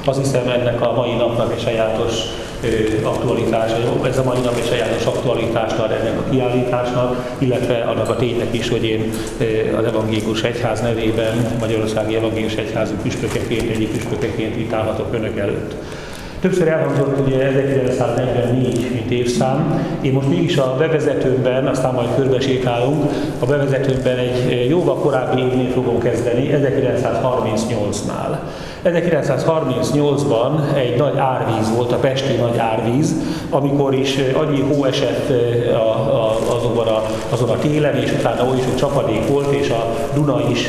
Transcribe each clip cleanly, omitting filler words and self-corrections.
Azt hiszem, ennek a mai napnak egy sajátos aktualitása, ez a mai nap egy sajátos aktualitást ad ennek a kiállításnak, illetve annak a ténynek is, hogy én az Evangélikus Egyház nevében, Magyarországi Evangélikus Egyházi püspökeként, egyik püspökeként itt állhatok önök előtt. Többször elhangzott ugye 1944, mint évszám. Én most mégis a bevezetőmben, aztán majd körbesétálunk, a bevezetőmben egy jóval korábbi évnél fogom kezdeni, 1938-nál. 1938-ban egy nagy árvíz volt, a pesti nagy árvíz, amikor is annyi hó esett azon a télen, és utána oly sok csapadék volt, és a Duna is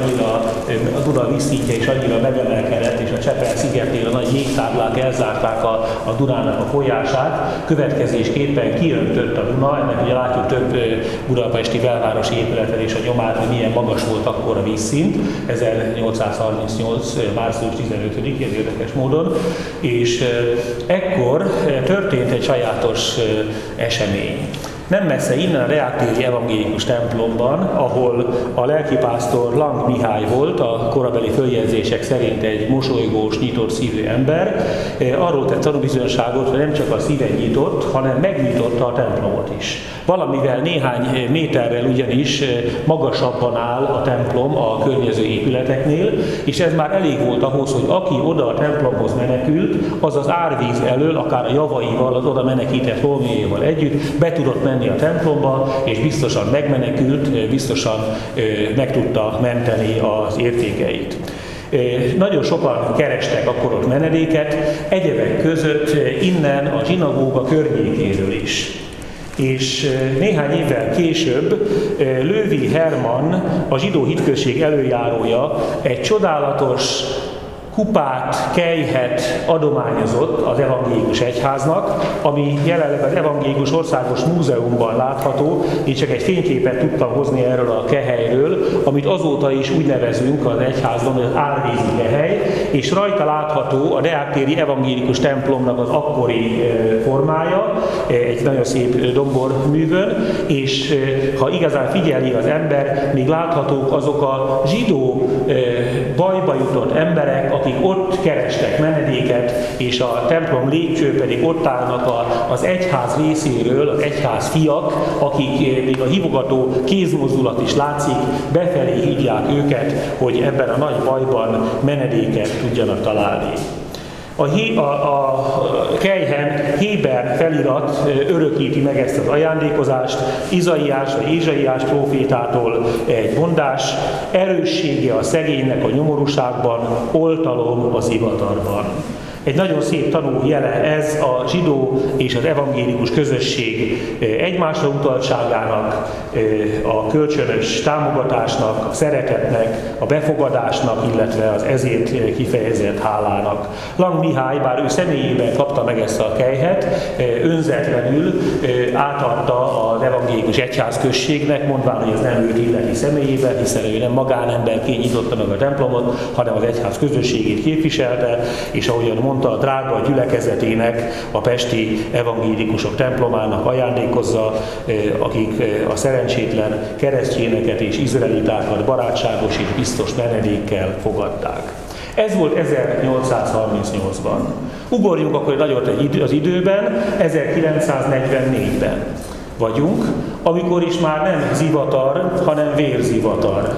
a Duna vízszintje is annyira megemelkedett, és a Csepel-szigetnél a nagy jégtáblák elzárták a Dunának a folyását. Következésképpen kiöntött a Duna, ennek ugye látjuk több budapesti belvárosi épületen és a nyomát, hogy milyen magas volt akkor a vízszint, 1838. március 15-én érdekes módon, és ekkor történt egy sajátos esemény. Nem messze innen a Deák-téri evangélikus templomban, ahol a lelkipásztor Lang Mihály volt, a korabeli följegyzések szerint egy mosolygós, nyitott szívű ember, arról tett tanúbizonyságot, hogy nem csak a szíve nyitott, hanem megnyitotta a templomot is. Valamivel néhány méterrel ugyanis magasabban áll a templom a környező épületeknél, és ez már elég volt ahhoz, hogy aki oda a templomhoz menekült, az az árvíz elől, akár a javaival, az oda menekített holmiéval együtt be tudott menni a templomba, és biztosan megmenekült, biztosan meg tudta menteni az értékeit. Nagyon sokan kerestek akkor ott menedéket, egyebek között innen a zsinagóga környékéről is. És néhány évvel később Löwy Hermann, a zsidó hitközség előjárója, egy csodálatos kupát, kelyhet adományozott az Evangélikus Egyháznak, ami jelenleg az Evangélikus Országos Múzeumban látható. Én csak egy fényképet tudtam hozni erről a kehelyről, amit azóta is úgy nevezünk az egyházban, hogy az árvízi kehely, és rajta látható a Deák-téri evangélikus templomnak az akkori formája, egy nagyon szép domborművön, és ha igazán figyeli az ember, még láthatók azok a zsidó bajba jutott emberek, akik ott kerestek menedéket, és a templom lépcső pedig ott állnak az egyház részéről, az egyház fiak, akik még a hívogató kézmozdulat is látszik, befelé hívják őket, hogy ebben a nagy bajban menedéket tudjanak találni. A kelyhen Héber felirat örökíti meg ezt az ajándékozást, Izaiás vagy Ézsaiás prófétától egy mondás: erőssége a szegénynek a nyomorúságban, oltalom az ivatarban. Egy nagyon szép tanújele ez a zsidó és az evangélikus közösség egymásra utaltságának, a kölcsönös támogatásnak, a szeretetnek, a befogadásnak, illetve az ezért kifejezett hálának. Lang Mihály, bár ő személyében kapta meg ezt a kelyhet, önzetlenül átadta az evangélikus egyházközségnek, mondván, hogy ez nem őt illeti személyében, hiszen ő nem magánemberként nyitotta meg a templomot, hanem az egyház közösségét képviselte, és ahogyan mondta, a drága gyülekezetének, a pesti evangélikusok templomának ajándékozza, akik a szerencsétlen keresztényeket és izraelitákat barátságos és biztos menedékkel fogadták. Ez volt 1838-ban. Ugorjunk akkor nagyot az időben, 1944-ben vagyunk, amikor is már nem zivatar, hanem vérzivatar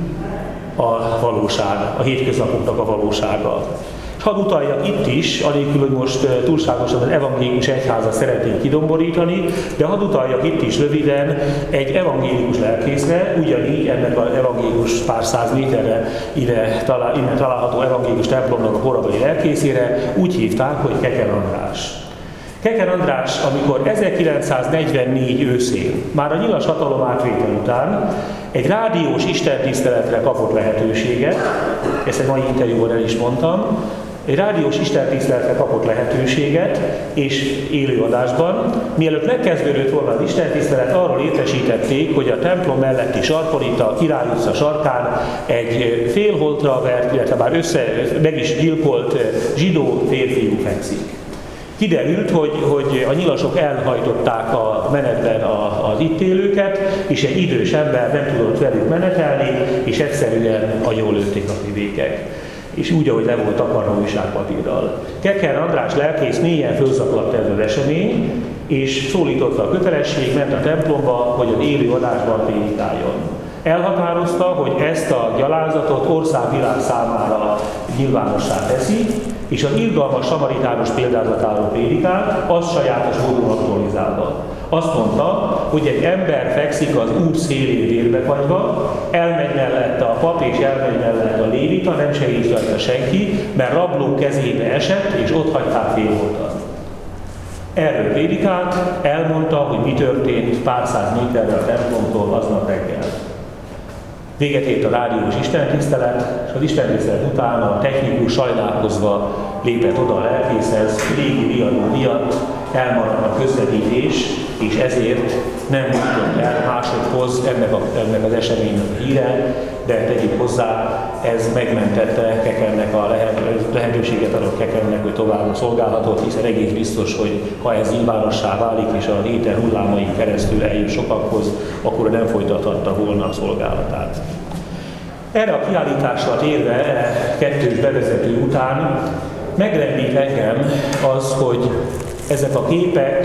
a valóság, a hétköznapoknak a valósága. Hadd utaljak itt is, anélkül, hogy most túlságosan az evangélikus egyházat szeretnénk kidomborítani, de hadd utaljak itt is röviden egy evangélikus lelkészre, ugyanígy ennek az evangélikus pár száz méterre innen található evangélikus templomnak a korabeli lelkészére, úgy hívták, hogy Keker András. Keker András, amikor 1944 őszén, már a nyilas hatalom átvétel után egy rádiós istentiszteletre kapott lehetőséget, ezt egy mai interjúban el is mondtam, egy rádiós istentiszteletre kapott lehetőséget, és élőadásban, mielőtt megkezdődött volna az istentisztelet, arról értesítették, hogy a templom melletti sarkon, itt a Király utca sarkán egy félholtra vert, illetve már meg is gyilkolt zsidó férfiú fekszik. Kiderült, hogy a nyilasok elhajtották a menetben az itt élőket, és egy idős ember nem tudott velük menetelni, és egyszerűen agyonlőtték a fivékek. és úgy, ahogy le volt takarva újságpapírral. Keker András lelkész mélyen fölzaklatta ez az esemény, és szólította a kötelesség, ment a templomba, hogy az élő adásban prédikáljon. Elhatározta, hogy ezt a gyalázatot országvilág számára nyilvánossá teszi, és az irgalmas samaritánus példázatáról prédikált, az sajátos módon aktualizálva. Azt mondta, hogy egy ember fekszik az Úr szélén vérbefagyva, elmegy mellette a pap és elmegy mellette a lévita, nem segít rajta senki, mert rablók kezébe esett, és ott hagyták félholtan. Erről prédikált, elmondta, hogy mi történt pár száz méterre a templomtól aznap reggel. Véget ért a rádiós istentisztelet, és az istentisztelet után a technikus sajnálkozva lépett oda a lelkészhez, régi riadó miatt elmaradt a közvetítés, és ezért nem jutott el másodhoz ennek az eseménynek a híre, de tegyük hozzá, ez megmentette Kekernek a lehetőséget adott Kekernek, hogy tovább szolgálhatott, hiszen egész biztos, hogy ha ez nyilvánossá válik, és a éter hullámain keresztül eljut sokakhoz, akkor nem folytathatta volna a szolgálatát. Erre a kiállításra térve, kettős bevezető után megrendít engem az, hogy ezek a képek,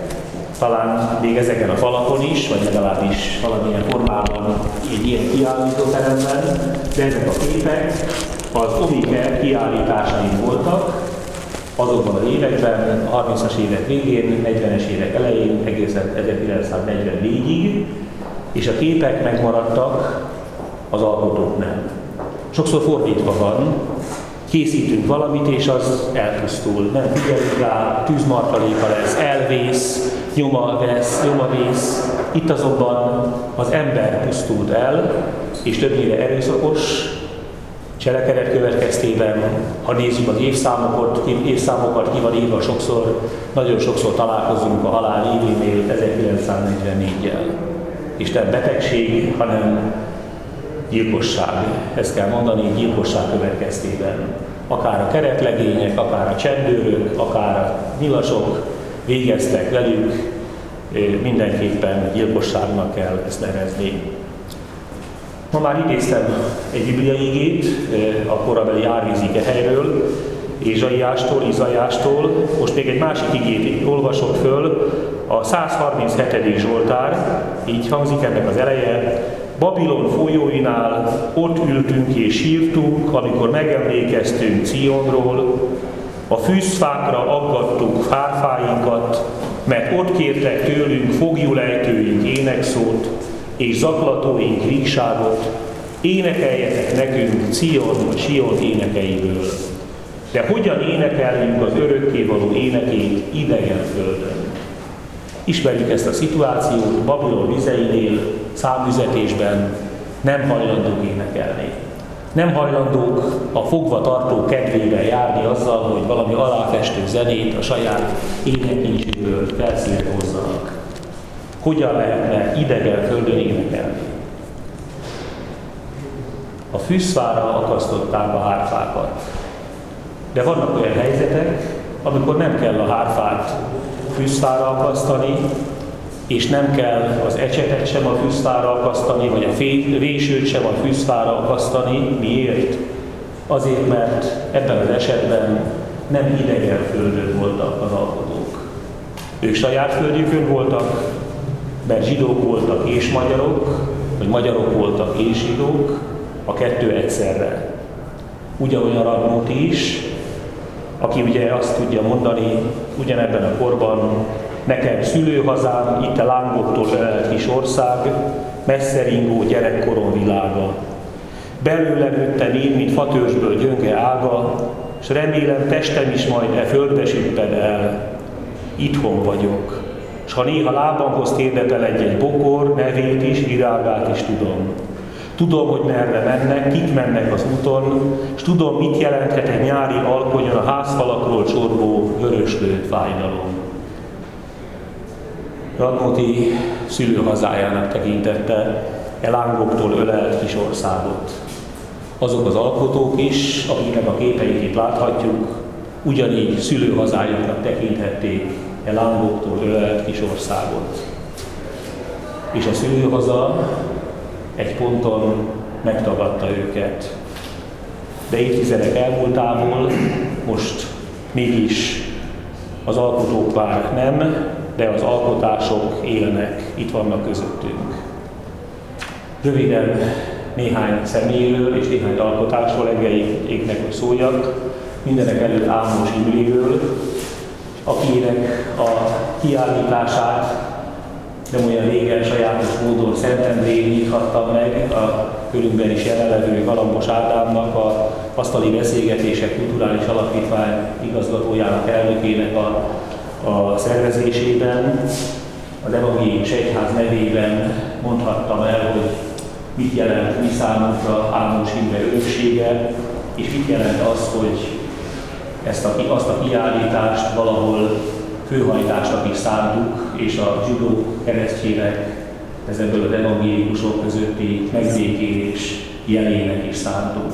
talán még ezeken a falakon is, vagy legalábbis valamilyen formában egy ilyen kiállítóteremben, de ezek a képek az Omike kiállításai voltak azokban az években, a 30-as évek végén, 40-es évek elején, egészen 1944-ig, és a képek megmaradtak, az alkotók nem. Sokszor fordítva van, készítünk valamit, és az elpusztul. Nem figyelünk rá, tűzmartaléka lesz, elvész, nyoma vész. Itt azonban az ember pusztult el, és többnyire erőszakos cselekedet következtében, ha nézzük az évszámokat ki van írva sokszor, nagyon sokszor találkozunk a halál événél 1944-jel. És nem betegség, hanem gyilkosság. Ezt kell mondani, gyilkosság következtében. Akár a keretlegények, akár a csendőrök, akár a nyilasok végeztek velük, mindenképpen gyilkosságnak kell ezt nevezni. Ma már idéztem egy bibliaigét a korabeli árvízi Gehelyről, Izaiástól, most még egy másik igét olvasok föl, a 137. Zsoltár, így hangzik ennek az eleje: Babilon folyóinál ott ültünk és sírtunk, amikor megemlékeztünk Cionról, a fűzfákra aggattuk hárfáinkat, mert ott kértek tőlünk foglyulejtőink énekszót, és zaklatóink ríkságot, énekeljetek nekünk Sion énekeiből. De hogyan énekeljünk az örökkévaló énekét idegen földön? Ismerjük ezt a szituációt, Babilon vizeinél, számüzetésben nem hajlandók énekelni. Nem hajlandók a fogva tartó kedvével járni azzal, hogy valami aláfestő zenét a saját énekincsükből felszírhozzanak. Hogyan lehetne idegen földön énekelni? A fűzfára akasztották a hárfákat. De vannak olyan helyzetek, amikor nem kell a hárfát fűzfára akasztani, és nem kell az ecsetet sem a fűzfára akasztani, vagy a vésőt sem a fűzfára akasztani. Miért? Azért, mert ebben az esetben nem idegen földön voltak az alkotók. Ők saját földjükön voltak, mert zsidók voltak és magyarok, vagy magyarok voltak és zsidók, a kettő egyszerre. Ugyanolyan Radnóti is, aki ugye azt tudja mondani ugyanebben a korban: nekem szülőhazám, itt a lángoktól ölelt kis ország, messze ringó gyerekkorom világa. Belőle nőttem én, mint fatörzsből gyönge ága, s remélem testem is majd e földbe süpped el. Itthon vagyok, s ha néha lábamhoz térdepel egy bokor, nevét is, virágát is tudom. Tudom, hogy merre mennek, kik mennek az úton, és tudom, mit jelenthet egy nyári alkonyon a házfalakról csorgó vöröslő fájdalom. Radnóti szülőhazájának tekintette e lángoktól ölelt kis országot. Azok az alkotók is, akiknek a képeit itt láthatjuk, ugyanígy szülőhazájuknak tekinthették e lángoktól ölelt kis országot. És a szülőhaza egy ponton megtagadta őket. de évtizedek elmúltából most mégis az alkotók már nem, de az alkotások élnek, itt vannak közöttünk. Röviden néhány személyről és néhány alkotásról engedjék, hogy szóljak. Mindenek előtt Ámos Imréről, akinek a kiállítását nem olyan régen sajátos módon Szentendrén nyithattam meg a körünkben is jelenlevő Galambos Ádámnak, a Asztali Beszélgetések Kulturális Alapítvány igazgatójának, elnökének a szervezésében. Az Evangélikus Egyház nevében mondhattam el, hogy mit jelent mi számunkra Ámos Imre öröksége, és mit jelent az, hogy azt a kiállítást valahol főhajtásnak is szántuk, és a zsidó keresztjének ezebből az evangélikusok közötti megbékélés jelének is szántuk.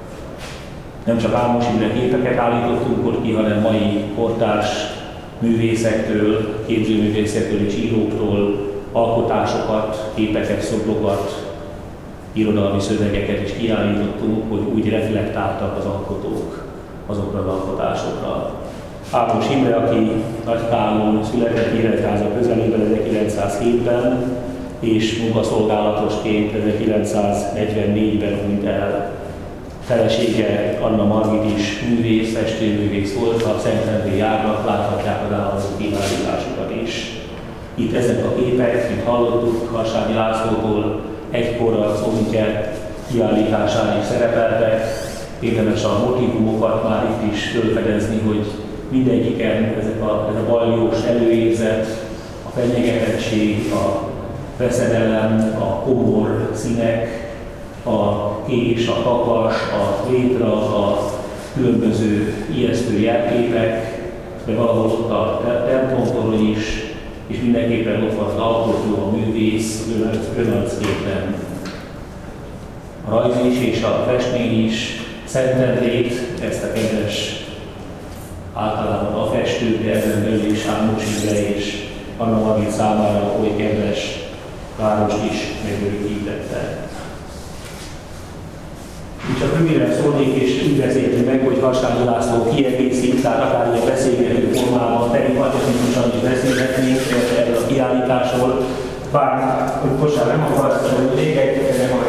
Nem csak Ámos Imre képeket állítottunk ott ki, hanem mai kortárs művészektől, képzőművészektől és íróktól alkotásokat, képeket, szobrokat, irodalmi szövegeket is kiállítottunk, hogy úgy reflektáltak az alkotók azokra az alkotásokra. Ámos Imre, aki Nagykálon született, Nyíregyháza közelében 1907-ben, és munkaszolgálatosként 1944-ben hunyt el. Felesége Anna Margit is művész, festőművész volt, a Szentendrén járnak, láthatják az állandó kiállításokat is. Itt ezek a képek, mint hallottuk Harsányi Lászlótól, egykor az Oviker kiállításán is szerepeltek. Érdemes a motivumokat már itt is fölfedezni, hogy mindegyiken ez a baljós előérzet, a fenyegetettség, a veszedelem, a komor színek, a kés, a kakas, a létra, a különböző ijesztő jelképek, de valahol ott a templomtorony is, és mindenképpen ott van az alkotó, a művész, önarcképpen. A rajz is és a festmény is Szentendrét, ezt a kedves általában a festők, de ezen belül is Ámos Imre és Anna Margit számára oly kedves várost is megörökítette. Így csak röviden szólnék, és úgy beszéltünk meg, hogy Harsányi László kiegészít, tehát akár ilyen beszélgető formában, pedig matemikusan is beszélhetnénk erről a kiállításról. Bár, hogy bocsánat, nem akarsz, hogy még egy